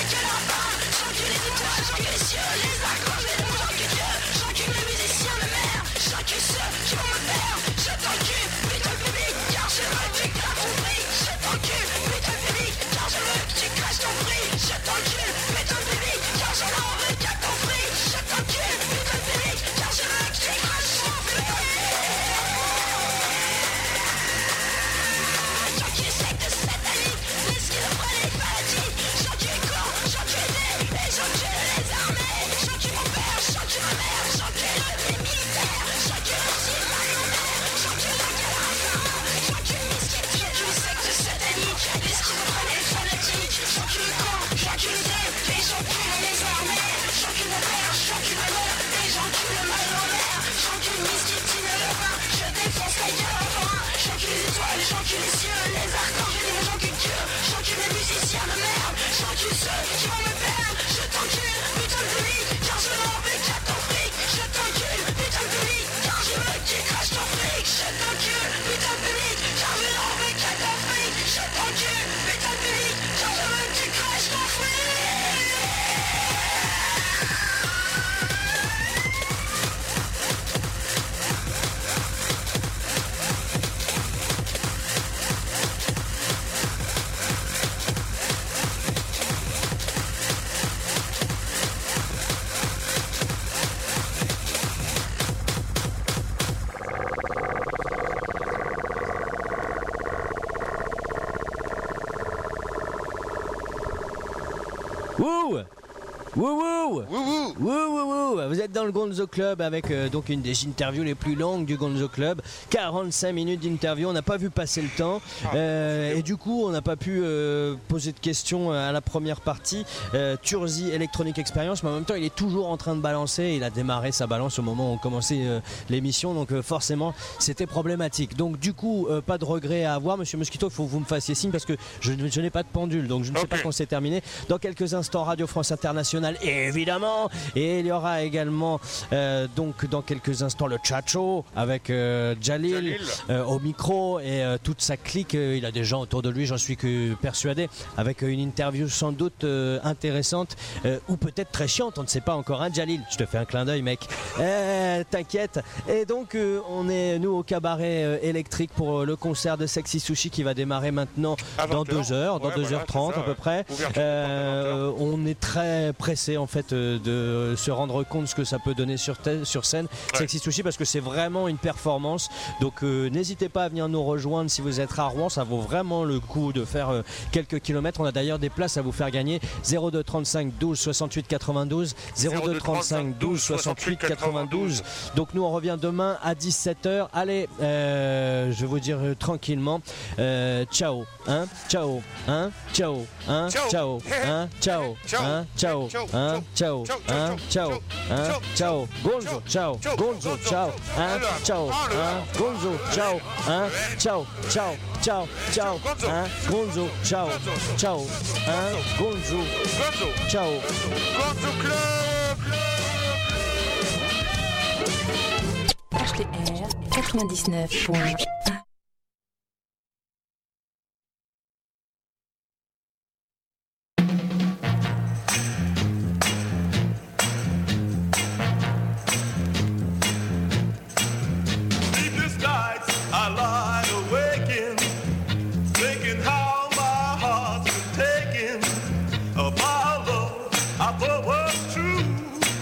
Wouh! Wouh! Wouh! Vous êtes dans le Gonzo Club avec donc une des interviews les plus longues du Gonzo Club. 45 minutes d'interview, on n'a pas vu passer le temps. Et du coup, on n'a pas pu poser de questions à la première partie. Turzi Electronic Experience, mais en même temps, il est toujours en train de balancer. Il a démarré sa balance au moment où on commençait l'émission, donc forcément, c'était problématique. Donc du coup, pas de regret à avoir. Monsieur Mosquito, il faut que vous me fassiez signe parce que je n'ai pas de pendule, donc je ne sais pas quand c'est terminé. Dans quelques instants, Radio France Internationale, évidemment. Et il y aura également donc dans quelques instants le chat show avec Jalil au micro et toute sa clique. Il a des gens autour de lui, j'en suis que persuadé, avec une interview sans doute intéressante ou peut-être très chiante, on ne sait pas encore, hein, Jalil, je te fais un clin d'œil, mec, t'inquiète. Et donc on est nous au cabaret électrique pour le concert de Sexy Sushi qui va démarrer maintenant dans 2h, dans 2h30 à peu près. On est très pressé en fait de se rendre compte ce que ça peut donner sur scène, Sexy Sushi, parce que c'est vraiment une performance. Donc n'hésitez pas à venir nous rejoindre si vous êtes à Rouen, ça vaut vraiment le coup de faire quelques kilomètres. On a d'ailleurs des places à vous faire gagner. 02 35 12 68 92, 02 35 12 68 92. Donc nous on revient demain à 17h. Allez, je vais vous dire tranquillement ciao, hein, ciao, hein, ciao, hein, ciao, hein, ciao, hein, ciao, hein, ciao, hein, ciao, hein, ciao, Gonzo, ciao, Gonzo, ciao, hein, ciao, hein, Gonzo, ciao, hein, ciao, ciao, ciao, ciao, hein, Gonzo, ciao, ciao, hein, Gonzo, ciao, Gonzo Club. HTR 99.1.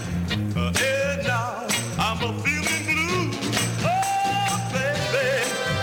And now I'm a feeling blue. Oh, baby.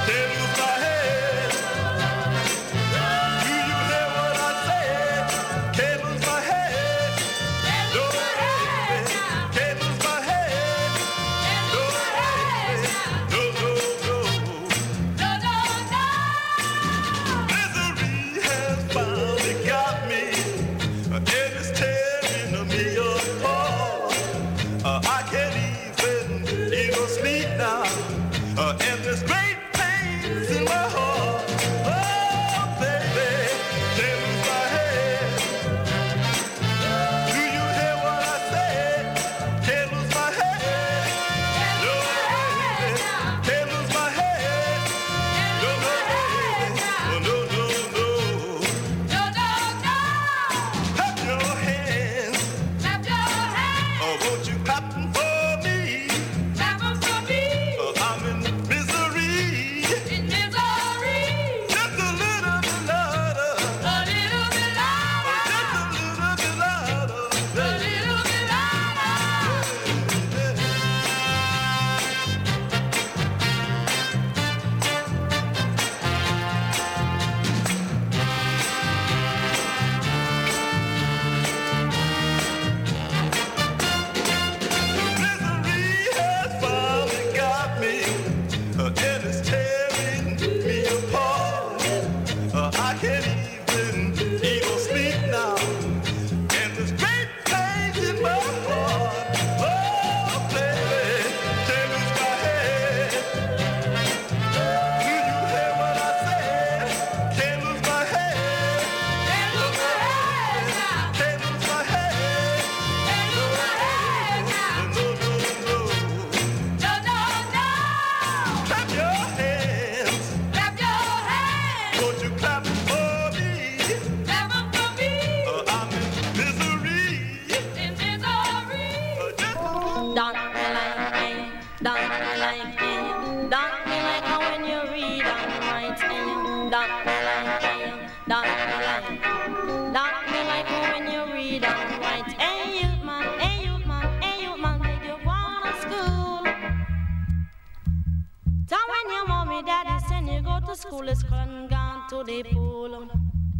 to the pool.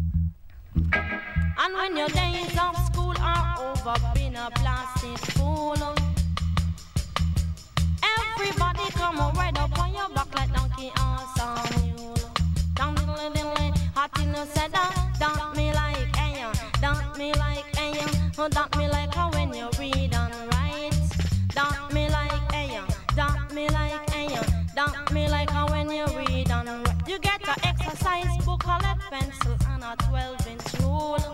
And when your days of school are over, been a plastic fool. Everybody come right up on your back like donkey or some mule. Down diddly diddly, hot in the cedar. Don't me like air, don't me like air. Don't me like how when you read and write. Don't me like air, don't me like air. Don't me like how when you read and write. You get an exercise book, a lead pencil, and a 12-inch rule.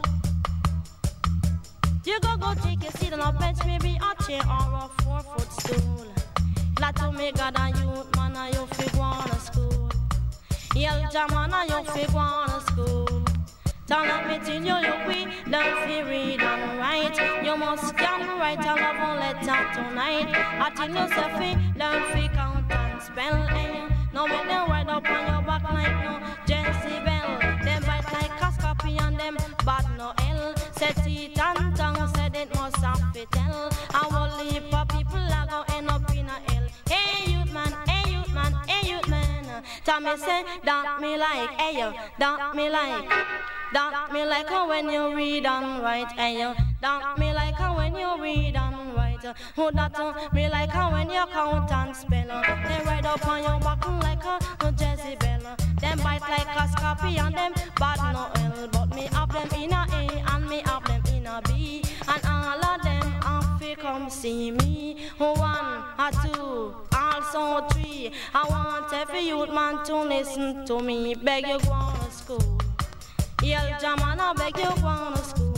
You go take a seat on a bench, maybe a chair or a 4-foot stool. Glad to me God and youth, man, and you fi go on to school. Yell jam, man, and you fi go on to school. Don't let me tell you, you we learn fi read and write. You must can write a love letter tonight. I tell you, say fi learn fi count and spell. Now make them ride up on your back like no Jezebel. Them bite like a scorpion, them bad no hell. Set it and tongue, said it must have to tell. I will leave for people I go end up in a hell. Hey youth man, hey youth man, hey youth man. Tell me say, don't me like, hey yo, don't me like. Don't me like her when you read and write, hey yo. Don't me like her when you read and write. Who that me like her when you count and spell. They ride up on your back like a Jezebel. Them bite like a scorpion, them bad no hell. But me have them in a A and me have them in a B. And all of them have to come see me. 1 or 2, also 3. I want every youth man to listen to me. Beg you go to school. Yell jam and I beg you go to school.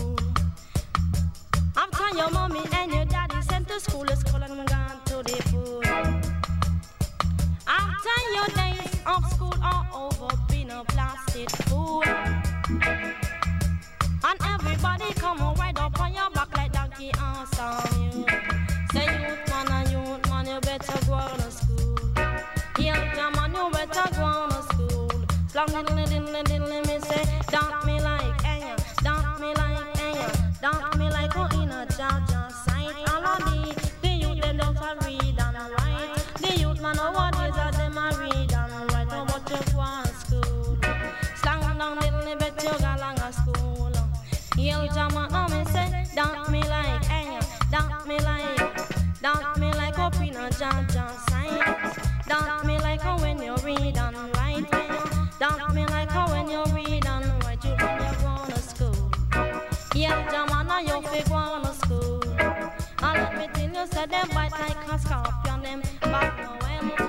After your mommy and your daddy sent to school, it's calling and gone to the pool. After your days of school are over, been a plastic fool. And everybody come right up on your back like donkey or some you. Say youth man, you better go to school. Yell jam and you better go to school. Slum diddly diddly diddly, me say, don't me like air, don't me like air, don't me like oh in a Georgia side. All of the youth them don't read and write. The youth man nowadays are them a read and write. Oh but you go to school. Slang down diddly bet you go along a school. Yell jam and me say, don't me like air, don't me like up in a Georgia side. Don't me like how when you read and write. Don't me like how when you read and write. You when you go to school. Yeah, Jamana, you fi go to school. And let me tell you, say them bite like a scorpion, them bad no well.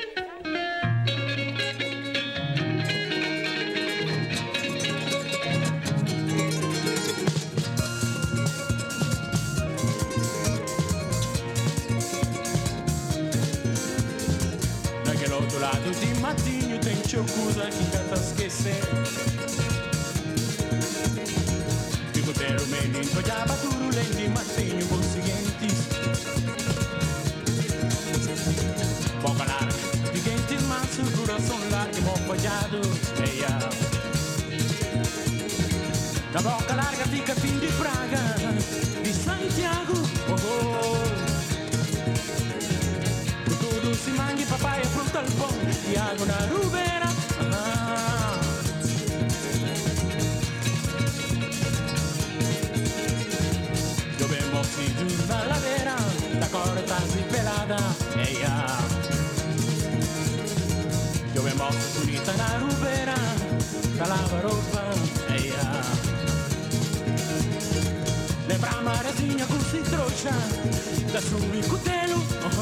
Do lado de matinho tem chocusa que canta esquecer. Fico ter o menino olhava duro lém de matinho conscientes. Boca larga, gigante manso, coração largo e molhado. Eia. Na boca larga fica fim de Praga, de Santiago. Oh, oh. Si mangi papaya pronto al pon y hago una rubera. Dovemos ir de una ladera, la corta así pelada. Ella. Dovemos unita una rubera, la lavaropa. Ella. Lembra a marezinha com citroxa, da sua e cutelo.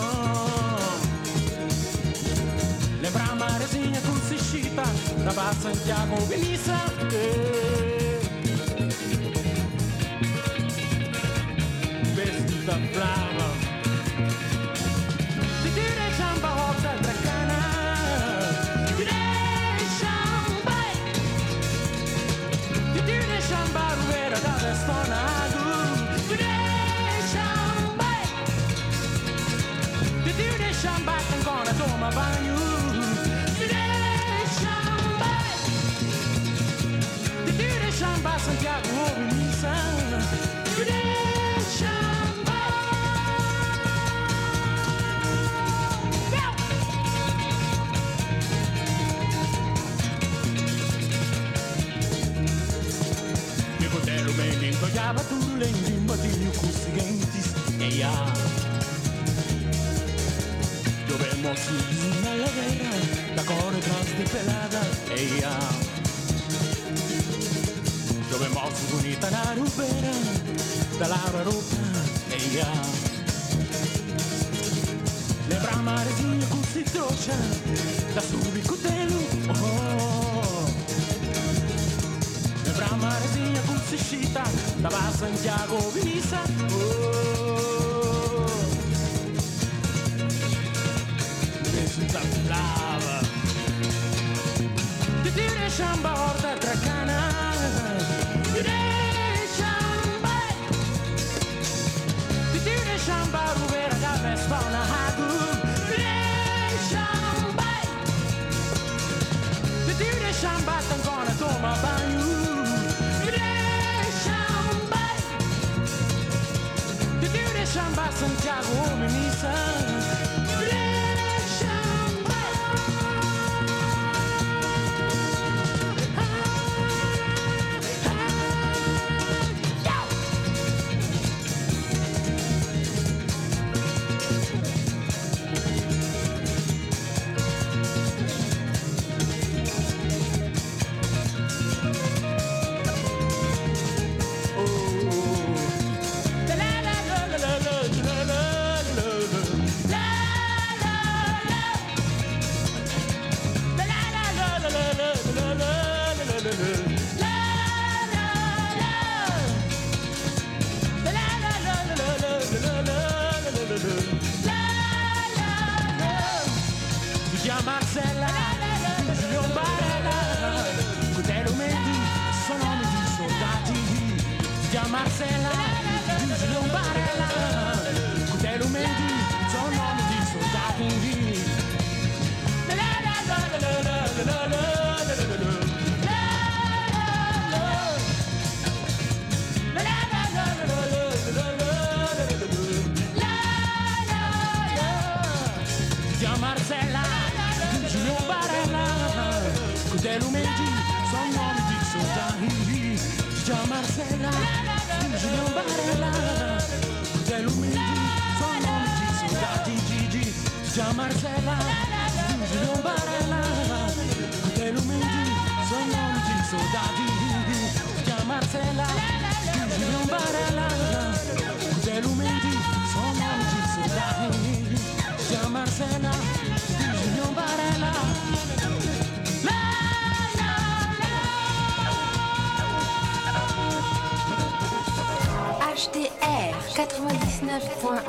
Lembra a marezinha com cichita, da Barra Santiago Benissa. Vestida brava, ti dire chamba hota dracana, ti dire chamba ruera da vestonado, ti dire chamba ancora toma banho. Chamba Santiago Benissa. Chamba. Pagava tudo lembro, matinho com seguintes. Eia. Dovemos subir na ladeira, da cor atrás de pelada. Eia. Dovemos bonita na rubeira, da lavra roupa. Eia. Lembra a marezinha com se trouxa, da subicutelo. Oh. Lembra a marezinha com se chita, da Santiago Vinissa. Oh. Resulta brava. Ti tira chamba horta tracana. Ti tira chamba rubera da Vespana Hagu. Ti tira chamba tancona toma banho. Chamba Santiago Menisa. HDR 99.1.